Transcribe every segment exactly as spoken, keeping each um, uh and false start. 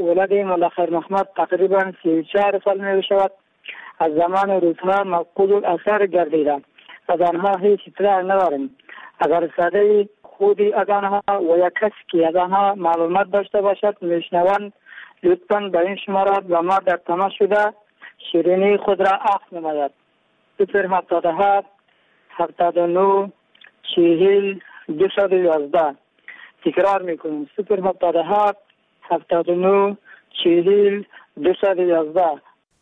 ولد ملا خیر محمد تقریبا سی و چهار سال می شود. از زمان روزها مفقود الاثر گردیده. از آنها هیچ اطلاع نداریم. اگر صدای خودی از آنها و یک کسی که از آنها معلومات داشته باشد میشنوند لطفاً به این شماره با ما در تماس شده شیرینی خود را عفو نماید. صفر هفتاد و هفت هفتاد و نه چهل دویست و یازده. تکرار میکنیم صفر هفتاد و هفت هفتاد و نه چهل دویست و یازده.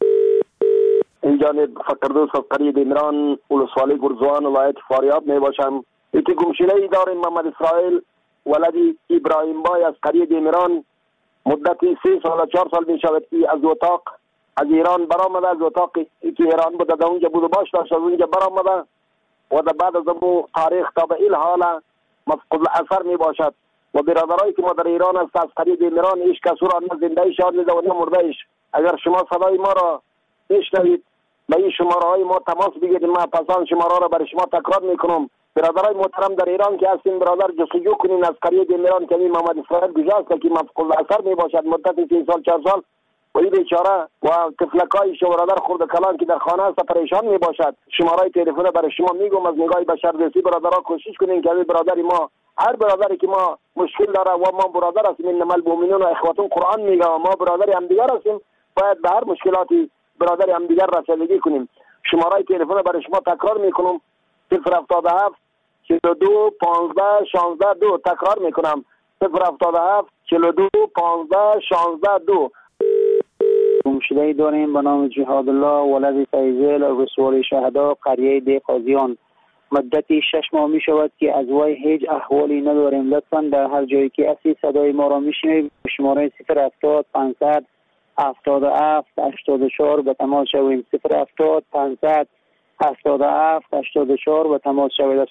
این جانب فقردوس از قریه دیمران ولسوالی گرزوان ولایت فاریاب می باشم. ایتی گمشده ای داریم محمد اسرائیل ولدی ابراهیم بای از قریه دیمران مدتی سه سال و چهار سال می شود که از اتاق از ایران برآمده. از اتاقی که ایران بوده در اونجا بود و باش داشت از اونجا برآمده و در بعد از امو تاریخ تا به این حال مفقود الاثر می باشد و برادرایی که ما در ایران است از قریه دیمران ایش کسو را نه زنده ایش آن و نه مرده ایش. اگر شما صدای ما را بشنوید به این شماره های ما تماس بگیرید. ما پسان شماره را برای شما تکرار میکنم. برادرای محترم در ایران که هستین برادر جستجو کنین از قریه دیمران که محمد اسرائیل گذاشت که مفقود الاثر می باشد مدت سه سال چهار سال و این بیچاره و طفلکای شو برادر خرد کلان که در خانه است پریشان می باشد. شماره تلفن برای شما میگم از نگاه بشردوستی برادرها کوشش کنین که برادر ما هر برادری که ما مشکل داره و ما برادر هستیم انما المؤمنون اخوة قرآن میگه و ما برادر هم دیگر هستیم باید به هر مشکلاتی برادر هم دیگر رسیدگی کنیم. شماره تلفن برای شما تکرار میکنم صفر هفتاد و هفت چهل و دو پانزده شانزده دو. تکرار میکنم صفر هفتاد و هفت چهل و دو پانزده شانزده دو. گمشده ای داریم به نام جهاد الله ولد فیضل رسول شهدا قریه دی قاضیان. مدتی شش ماه می شود که از وی هیچ احوالی نداریم. لطفا در هر جایی که هستی صدای ما را میشنوید شماره صفر هفتاد پانصد هفتاد و هفت هشتاد و چهار به تماس شویم. صفر هفتاد پانصد هفتاد و هفت هشتاد و چهار به تماس شوید.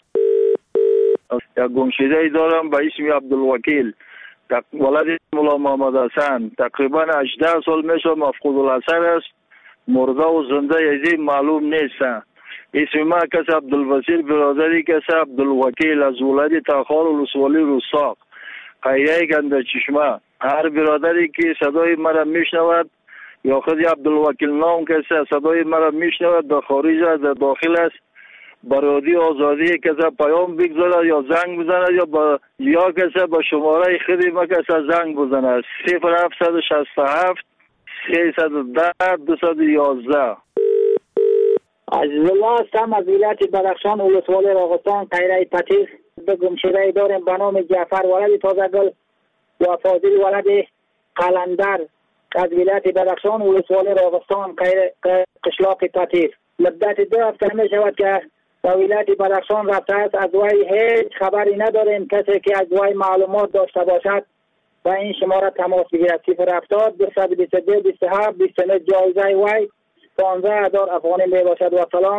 یک گمشده ای دارم به اسم عبدالوکیل ولد مولا محمد حسن تقریبا هجده سال میشه مفقود الاثر است. مرده و زنده یزی معلوم نیست. اسم ما کس عبدالوسیل برادری کس عبدالوکیل از ولد تاخار ولسوالی روساق قریه گنده چشمه. هر برادری که صدای مرا میشنود یا خود عبدالوکیل نام کسی صدای مرا میشنود در خارج است در داخل است برادی آزادی کسی پیام بگذارد یا زنگ بزند یا با یا کسی با شماره خودی ما کسی زنگ بزند صفر هفتصد و شصت و هفت سیصد و ده دویست و یازده. عزیز الله هستم از ولایت بدخشان ولسوالی راغستان قریه پتیس. به گمشده ای داریم به نام جعفر ولد تازگل و فاضل ولد قلندر از ولایت بدخشان ولسوالی راغستان قشلاق پتیس. مدت دو هفته می شود که به ولایت بدخشان رفته است. از وی هیچ خبری نداریم. کسی که از وی معلومات داشته باشد و این شماره تماس بگیرد صفر هفتاد دویست و بیست و دو بیست و هفت بیست و نه. جایزه وی پانزده هزار افغانی می باشد. و سلام.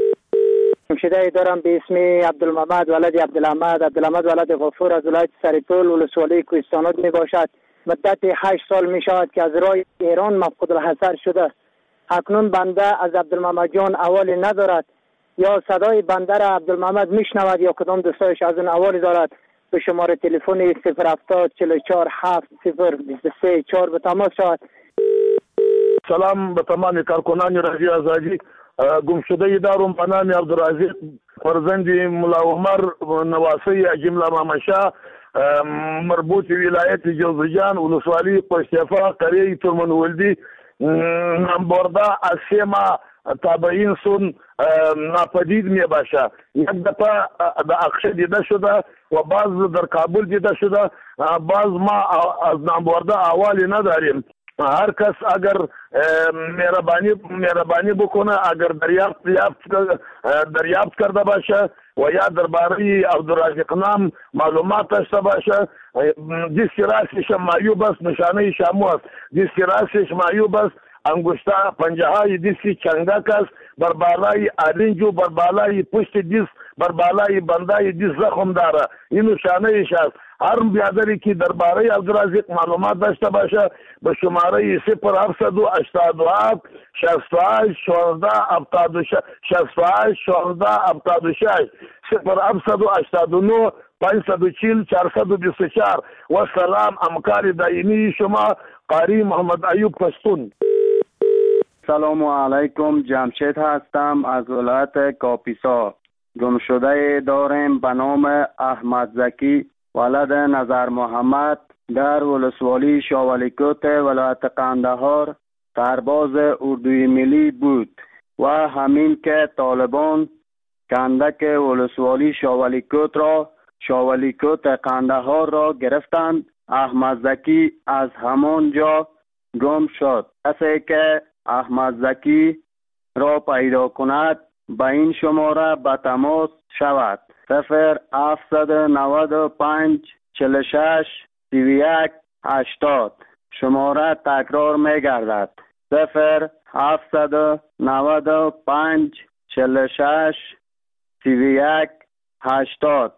گمشده دارم به اسم عبدالمحمد ولد عبدالحمد عبدالحمد ولد غفور از ولایت سریپول ولسوالی کوهستانات می باشد. مدت هشت سال می شود که از راه ایران مفقود الاثر شده. اکنون بنده از عبدالمحمد جان احوالی ندارد یا صدای بنده را عبدالمحمد میشنود یا کدام دوستایش از اون احوالی دارد. به شماره تلفن صفر هفتاد چهل و چهار هفت صفر بیست و سه چهار به تماس شود. سلام به تمام کارکنان رادیو آزادی. گمشده ای دارم به نام عبدالرزاق فرزند مولا عمر نواسی جمله مامشا مربوط ولایت جوزجان ولسوالی پشتیفا قریه ترمن ولدی نامبرده از سه ماه تابعین سون ناپدید می باشه. یک دفعه در اقشه دیده شده و بعض در کابل دیده شده. بعض ما از نامبرده احوالی نداریم. هر کس اگر مهربانی مهربانی بکنه اگر دریافت دریافت کرده باشه و یا درباره عبدالرزاق نام معلومات داشته باشه دیسک راسش معیوب است نشانه شامو است دیسک راسش معیوب است انگشتا پنجه های دیسکی چنگک است بر بالای آرنجو بر بالای پشت دیس بر بالای بندای دیس زخم داره این نشانه است. هر بیادری که درباره عبدالرزاق معلومات داشته باشه به شماره صفر هفتصد و هشتاد و هفت شصت و هشت شانزده هفتاد و شش شصت و هشت شانزده هفتاد و شش صفر هفتصد و هشتاد و نه پانصد و چهل چهارصد و بیست و چهار. و سلام همکار دائمی شما قاری محمد ایوب پشتون. سلام علیکم، جمشید هستم از ولایت کاپیسا. گمشده داریم به نام احمد زکی ولد نظر محمد در ولسوالی شاولیکوت ولایت قندهار سرباز اردوی ملی بود و همین که طالبان کندک ولسوالی شاولیکوت را شاولیکوت قندهار را گرفتند، احمد زکی از همان جا گم شد. کسی که احمد زکی را پیدا کند به این شماره به تماس شود: صفر هفتصد و نود و پنج چهل و شش سی و یک هشتاد. شماره تکرار می گردد: صفر هفتصد و نود و پنج چهل و شش سی و یک هشتاد.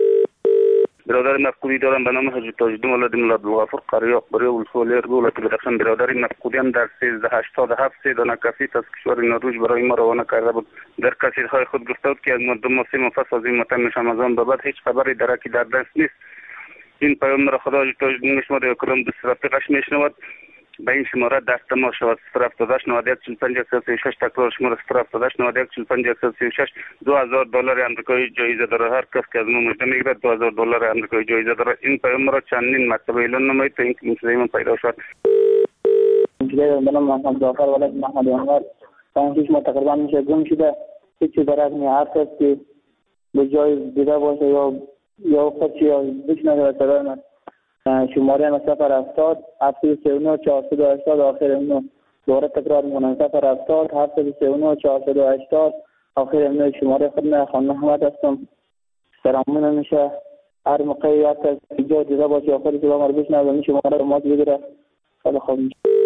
برادر مفقودی دارم به نام حضرت تاجالدین ولد مولا عبدالغفور قاری اخباری ولسوالی ولایت بدخشان. برادر مفقودی هم در سیزده هشتاد و هفت سه دانه کاسیت از کشور نروژ برای ما روانه کرده بود. در کاسیت‌های خود گفته بود که از مدت سه ماه پس از این وطن شمازان به بعد هیچ خبری درکی در دست نیست. این پیام را خدا حضرت تاجالدین میشنود یا کدام دوست رفیقش میشنود به این شماره دست ما شود: صفر هفتاد و هشت نود و یک چهل و پنج صفر و شش. تکرار شماره: صفر هفتاد و هشت نود و یک چهل و پنج صفر و شش. دو هزار دلار آمریکایی جایزه داره. هر کس که از ما مجده میگیرد دو هزار دلار آمریکایی جایزه داره. این پیام را چندین مرتبه اعلان نمایید تا اینکه گمشده من پیدا شد. گمشده به نام محمد جعفر ولد محمد عمر پنج ماه تقریبا میشه گم شده. هیچ چیز در از هر کس که به جای دیده باشه یا یا خودش یا بشنوه صدای من. شماره ما صفر هفتاد هفتصد و سی و نه چهارصد و هشتاد آخر امنو. دوباره تکرار میکنم: صفر هفتاد هفتصد و سی و نه چهارصد و هشتاد آخر امنو. شماره خود من خان محمد هستم. سلامونه میشه هر موقع یا کسی جا دیده باشه یا خودش با ما رو بشنوه این شماره رو ما بگیره. خیلی خوب.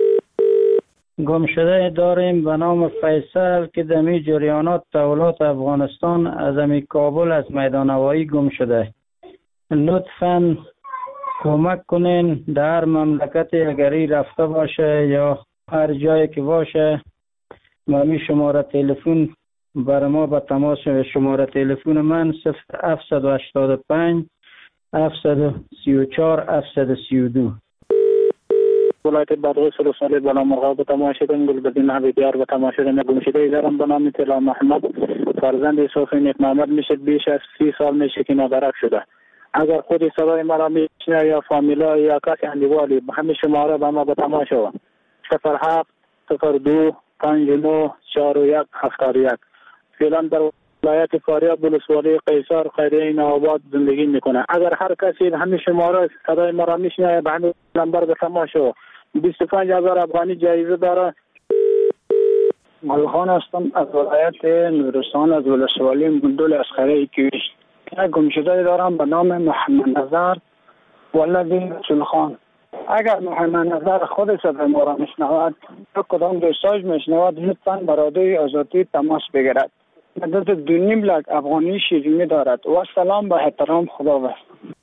گمشده داریم به نام فیصل که دمی جریانات تولات افغانستان از امی کابل از میدان هوایی گم شده. لطفاً کمک کنین در مملکت اگری رفته باشه یا هر جایی که باشه ممی شماره تلفن بر ما به تماس. شماره تلفن من صفر هفتصد و هشتاد و پنج هفتصد و سی و چهار هفتصد و سی و دو. ولایت بادغیس ولسوالی بنا مرغاب به تماشیدن گلبدین حبیبیار به تماشیدن گمشده دارم به نام طلا محمد فرزند صوفی نیک محمد میشه. بیش از سی سال میشه که نادرک شده. اگر خودی صدای مرا میشنه یا فامیلا یا کسی اندیوالی همه شماره به ما به تماشا: صفر هفت صفر دو پنج نه چهار و یک هفتاد و یک. فعلا در ولایت فاریاب ولسوالی قیصر خیریه نوآباد زندگی میکنه. اگر هر کسی همه شماره صدای مرا میشنه به همین نمبر به تماشا. بیست و پنج هزار افغانی جایزه داره. ملخان هستم از ولایت نورستان از ولسوالی مندول اسخره کیویش. گمشده دارم به نام محمد نظر ولد رسول خان. اگر محمد نظر خود صدای ما را میشنود یا کدام دوستاش میشنود لطفاً برادری آزادی تماس بگیرد. مدت دو نیم لک افغانی شیرینی دارد. و سلام به احترام. خدا بخیر.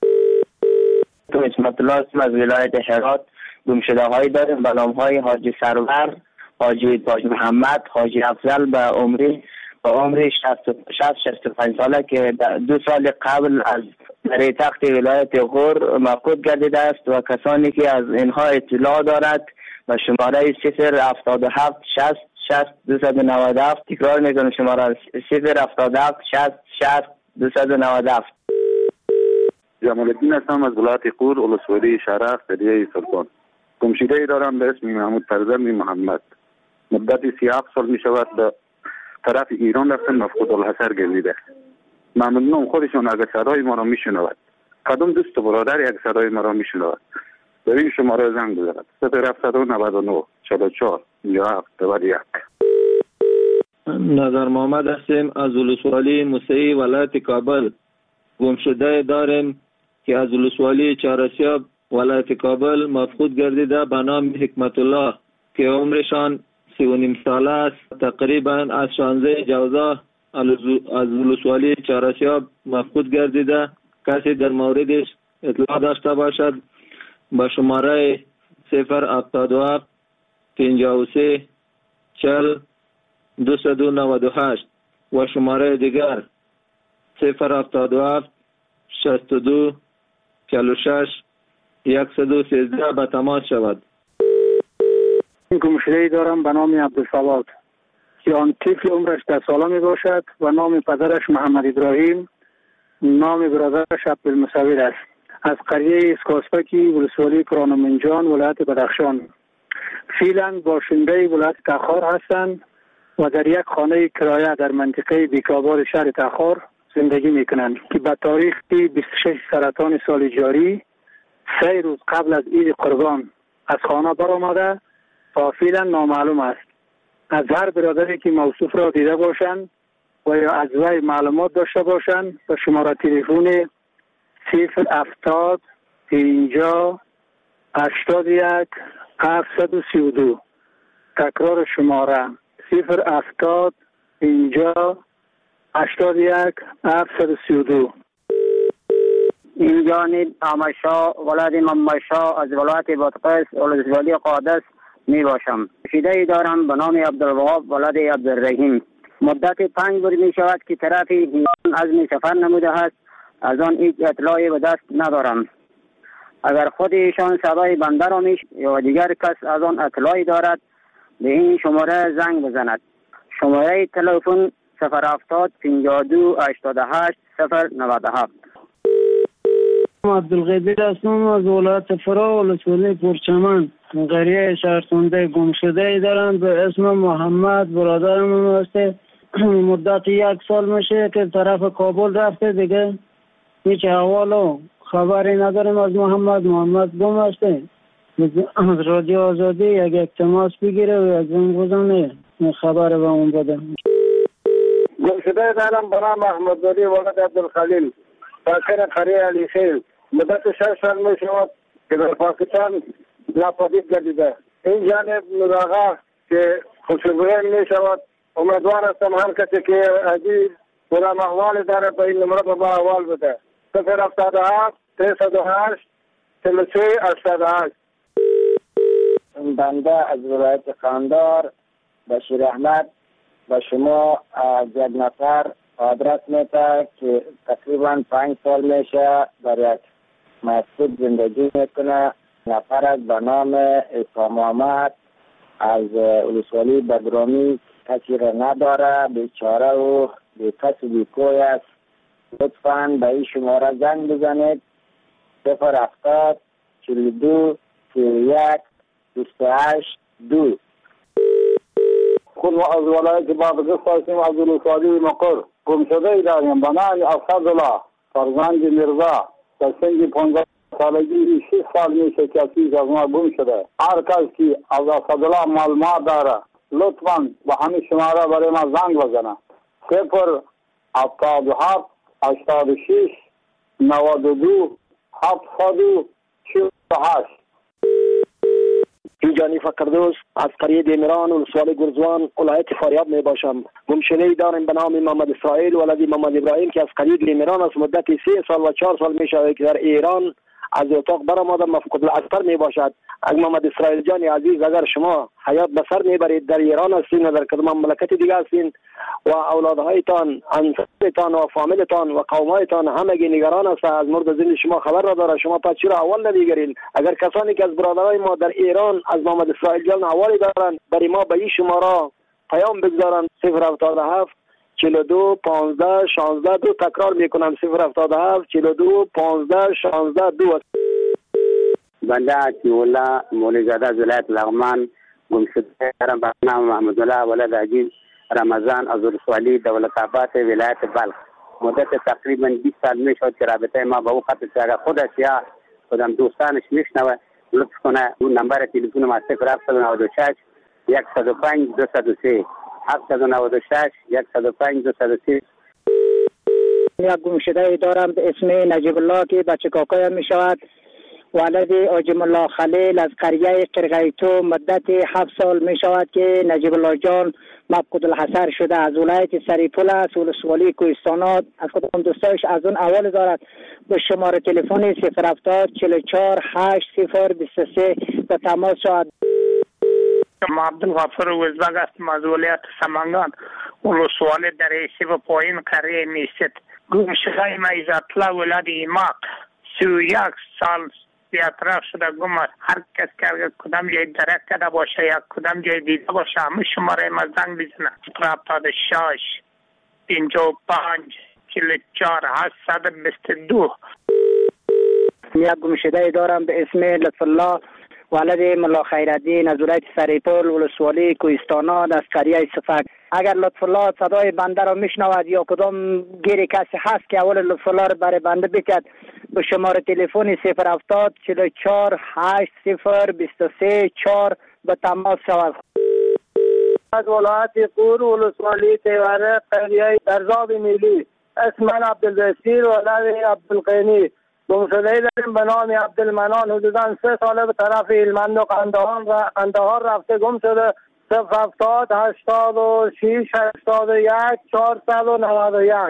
تو اسمت الله هستم از ولایت هرات. گمشده هایی داریم به نام های حاجی سرور، حاجی تاج محمد، حاجی افضل به عمری به عمری شصت شصت و پنج ساله که دو سال قبل از در تخت ولایت غور مفقود گردیده است و کسانی که از اینها اطلاع دارد و شماره صفر هفتاد و هفت شصت شصت دویست و نود و هفت. تکرار میکنم: شماره صفر هفتاد و هفت شصت شصت دویست و نود و هفت. جمال الدین هستم از ولایت غور ولسوالی شرق قریه سلطان. گمشده دارم به اسم محمود فرزند محمد. مدت سی و هفت سال می شود به طرف ایران رفتن مفقود الحصر گردیده. ممنونم خودشون اگر صدای ما را میشنود کدام دوست و برادر یک صدای ما را میشنود به این شماره زنگ بزند: صفر هفتصد و نود و نه چهل و چهار پنجاه و هفت نود و یک. نظر محمد هستیم از ولسوالی موسعی ولایت کابل. گمشده داریم که از ولسوالی چهارسیاب ولایت کابل مفقود گردیده به نام حکمت الله که عمرشان سی و نیم ساله است. تقریبا از شانزده جوزا از ولسوالی چهارسیاب مفقود گردیده. کسی در موردش اطلاع داشته باشد با شماره صفر هفتاد و هفت پنجاه و سه چهل دویست و نود و هشت و شماره دیگر صفر هفتاد و هفت شصت و دو چهل و شش صد و سیزده به تماس شود. گمشده‌ای دارم به نام عبدالصواد که آن طفل عمرش ده ساله می باشد و نام پدرش محمد ابراهیم، نام برادرش عبدالمصور است. از قریه اسکاسپکی ولسوالی کرانمنجان ولایت بدخشان. فعلا باشنده ولایت تخار هستند و در یک خانه کرایه در منطقه بیکابار شهر تخار زندگی میکنند که به تاریخ بیست و شش سرطان سال جاری سه روز قبل از عید قربان از خانه برآمده و فعلا نامعلوم است. از هر برادری که موصوف را دیده باشند و یا از وی معلومات داشته باشند به شماره تلفن صفر هفتاد اینجا هشتاد یک هفتصد و سی و دو. تکرار شماره صفر هفتاد اینجا هشتاد یک هفتصد و سی و دو. این جانب آمشا ولاد ممشا از ولایت بادغیس ولسوالی قادس می باشم. شیده دارم به نام عبدالوهاب ولاد عبدالرحیم. مدت پنج بار می شود که طرف هیان عزم سفر نموده است. از آن هیچ اطلاعی به دست ندارم. اگر خود ایشان صدای بنده را میش یا دیگر کس از آن اطلاعی دارد به این شماره زنگ بزند. شماره تلفن صفر هفتاد پنجاه و دو هشتاد و هشت صفر نود و هفت. عبدالقدیر هستم از ولایت فرا ولسوالی پرچمن. قریه شهرخونده گمشده دارم به اسم محمد. برادرم هسته. مدت یک سال میشه که طرف کابل رفته دیگه هیچ احوال و خبری نداریم از محمد. محمد گم هسته. از رادیو آزادی یک یک تماس بگیره و یک زنگ بزنه خبر به اون بده. گمشده دارم به نام احمدزاده ولد عبدالخلیل ساکن قریه علی خیل. مدت شش سال می شود که در پاکستان ناپدید گردیده. این جانب نوراغا که خوشبویی می شود. امیدوار هستم هر کسی که عزیز کدام احوال داره به این نمره با احوال بده. صفر هفتاد و هفت سیصد و هشت چهل و سه هشتاد و هشت. بنده از ولایت قندار بشیر احمد به شما از یک نفر آدرس میده که تقریبا پنج سال میشه در یک مسجد زندگی میکنه. نفر از به نام عیسی محمد از ولسوالی بدرامی کسی را نداره، بیچاره و بی کس و بی کوی است. لطفاً به این شماره زنگ بزنید صفر هفتاد چهل و دو سی و یک بیست و هشت دو. خود از ولایت بادغیس هستیم از ولسوالی مقر. گمشده داریم به نام اسدالله فرزند میرزا در سن پانزده سالگی شش سال میشه که از ما گم شده. هر کس که از اسدالله معلومات داره لطفاً به همین شماره برای ما زنگ بزنه صفر هفتاد و هفت هشتاد و شش نود و دو هفتصد و چهل و هشت. جانی فقردوس از قریه دیمران ولسوالی گرزوان ولایت فاریاب می باشم. گمشده‌ای دارم به نام محمد اسرائیل ولد محمد ابراهیم که از قریه دیمران از مدت سه سال و چهار سال می شود که در ایران از اتاق برآمده مفقود الاثر می باشد. اگر محمد اسرائیل جان عزیز اگر شما حیات به سر میبرید در ایران هستین و در کدام مملکت دیگه هستین و اولادهایتان انصارتان و فامیلتان و قومایتان همگی نگران است از مورد زندگی شما خبر را داره، شما پس چرا اول نمیگیرین؟ اگر کسانی که از برادرای ما در ایران از محمد اسرائیل جان اوالی دارن برای ما به این شماره پیام بگذارن صفر هفتاد و هفت چهل و دو پانزده شانزده دو. تکرار میکنم صفر هفتاد و هفت چهل و دو پانزده شانزده دو. بنده عطی‌الله مولیزاده از ولایت لغمان گمشده دارم به نام محمدالله ولد عزیز رمضان از ولسوالی دولت‌آباد ولایت بلخ. مدت تقریبا بیست سال میشد که رابطه ما با او قطع شده. خودش یا خودم دوستانش میشنوه لطف کنه اون نمبر تلفن ما صفر هفتصد و نود و شش صد و پنج دویست و سه هفتصد و نود و شش صد و پنج دویست و سه. یک گمشده دارم به اسم نجیب الله که بچه کاکایم می شود. ولد آجم الله خلیل از قریه قرقیتو مدت هفت سال می شود که نجیب الله جان مفقود الحصر شده. از ولایت سریپول است ولسوالی کوهستانات. از خودم دوستایش از اون اول دارد به شماره تلفن صفر هفتاد چهل و چهار هشت صفر بیست و سه به تماس شود. ما عبدالغفور وزبگ هستم از ولایت سمنگان ولسوالی در ایسی و پایین قریه میست. گمشده ما عزت الله ولد ایماق سی و یک سال بی‌اطراف شده گم است. هر کس که اگر کدام جای درک کرده باشه یا کدام جای دیده باشه همه شماره ما زنگ بزنه. هفتاد و شش پنجاه و پنج چهل و چهار هشتصد و بیست و دو. یک گمشده دارم به اسم لطف الله ولد ملا خیرالدین از ولایت سریپل ولسوالی کوهستانات از قریه صفک. اگر لطف الله صدای بنده را میشنود یا کدام گیری کسی هست که اول لطف الله را برای بنده بکد به شماره تلفن صفر هفتاد چهل و چهار هشت صفر بیست و سه چهار به تماس شود. از ولایت قور ولسوالی تیوره قریه درزاب ملی اسم من عبدالبصیر ولد عبدالقینی. گمشده داریم به نام عبدالمنان حدوداً سه ساله به طرف هلمند و قندهار قندهار رفته گم شده. صفر هفتاد هشتاد و شش هشتاد و یک چهارصد و نود و یک.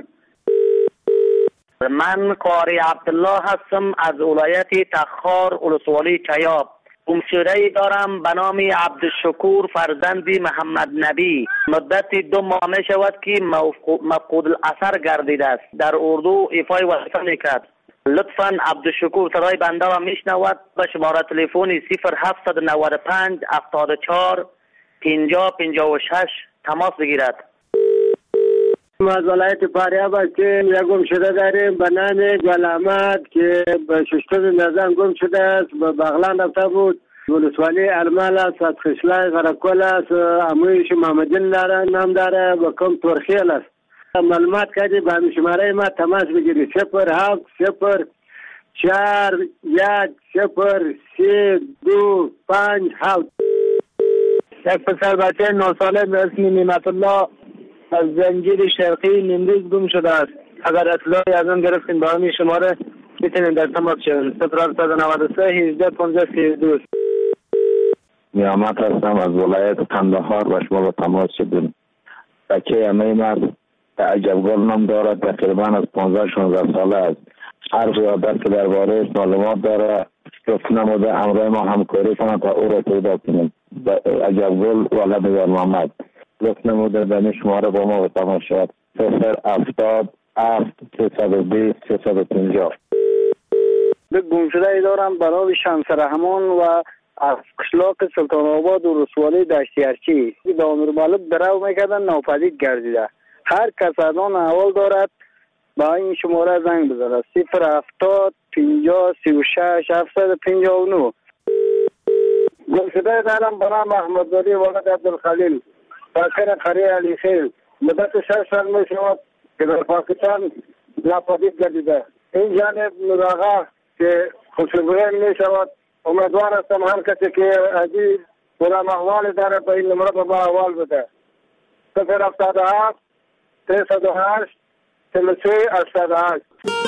من قاری عبدالله هستم از ولایت تخار ولسوالی چیاب. گمشده دارم به نام عبدالشکور فرزند محمد نبی. مدت دو ماه می شود که مفقود الاثر گردیده است. در اردو ایفای وظیفه میکرد. لطفاً عبدالشکور صدای بنده را میشنود به شماره تلفن صفر هفتصد و نود و پنج هفتاد و چهار پنجاه پنجاه و شش تماس بگیرد. از ولایت فاریاب هستیم. یک گمشده داریم به نام گل احمد که به ششتم نزن گم شده است. به بغلان رفته بود. ولسوالی ارمل است. از خشلای غرکل است. امویش محمدین داره نام داره و کم ترخیل است. معلومات کردی به شماره ما تماس بگیری صفر هفت صفر چهار یک صفر سه دو پنج هفت. یک پسر بچه نه ساله به اسم نعمت الله از زنجیر شرقی نیمروز گم شده است. اگر اطلاعی از آن گرفتین با همین شماره میتونین در تماس شوید. صفر هفتصد و نود و سه هجده پانزده سی و دو. نیامت هستم از ولایت قندهار و شما با تماس شدیم. بچه امیم است. عجبگل نام دارد. تقریبا از پانزده شانزده ساله است. هر زیادت که درباره معلومات داره گفت نموده امرای ما همکاری کنند تا او را پیدا کنیم. عجبگل ولد در محمد گفت نموده به شماره با ما به تماس شد. صفر هفتاد هفت سیصد و بیست سیصد و پنجاه. به گمشده دارم برای شمس رحمان و از قشلاق سلطان آباد و رسوالی دشتیارچی به امیر مالک درو میکردن ناپدید گردیده. هر کس از آن احوال دارد با این شماره زنگ بزنه. صفر هفتاد پنجاه سی و شش هفتصد و پنجاه و نه. گمشده دارم به نام احمدزاده ولد عبدالخلیل ساکن قریه علی خیل. مدت شش سال می شود که در پاکستان ناپدید گردیده. این جانب نوراغا که خوشبویی می شود. امیدوار هستم هر کسی که عزیز کدام احوال داره به این نمره با احوال بده. صفر هفتاد و هفت سیصد و هشت چهل و سه هشتاد و هشت.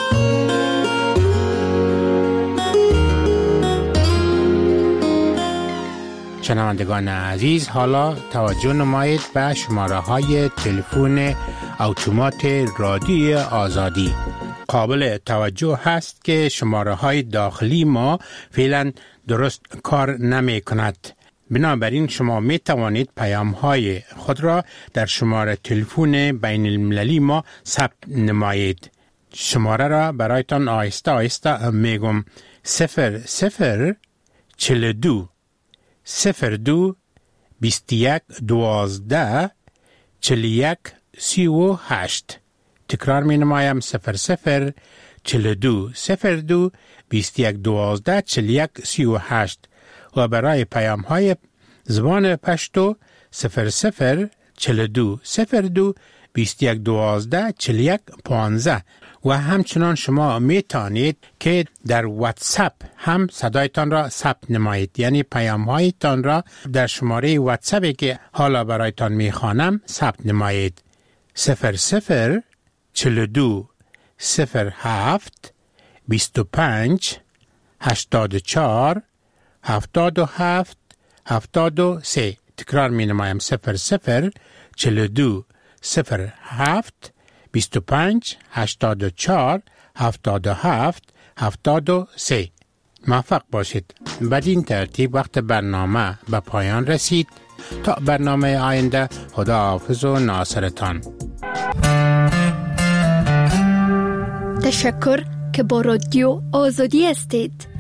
شنوندگان عزیز، حالا توجه نمایید به شماره های تلفن اتومات رادیوی آزادی. قابل توجه هست که شماره های داخلی ما فعلا درست کار نمی کند. بنابراین شما می توانید پیام های خود را در شماره تلفن بین المللی ما ثبت نمایید. شماره را برایتان آهسته آهسته میگم. صفر صفر چل دو صفر دو بیست یک دوازده چل یک سی و هشت. تکرار می نمایم. صفر صفر چل دو صفر دو بیست یک دوازده چل یک سی و هشت. و برای پیام های زبان پشتو صفر صفر چل دو صفر دو بیست یک دوازده چل یک پانزده. و همچنان شما می توانید که در واتساپ هم صدایتان را ثبت نمایید، یعنی پیام هایتان را در شماره واتساپی که حالا برایتان می خوانم ثبت نمایید. صفر صفر چل دو صفر هفت بیست و پنج هشتاد و چهار هفتاد و هفت هفتاد و سه. تکرار می نمایم. صفر صفر چل دو صفر هفت بیست و پنج هشتاد و چهار هفتاد و هفت هفتاد و سه. موفق باشید. بدین ترتیب وقت برنامه به پایان رسید. تا برنامه آینده، خدا حافظ و ناصرتان. تشکر که با رادیو آزادی هستید.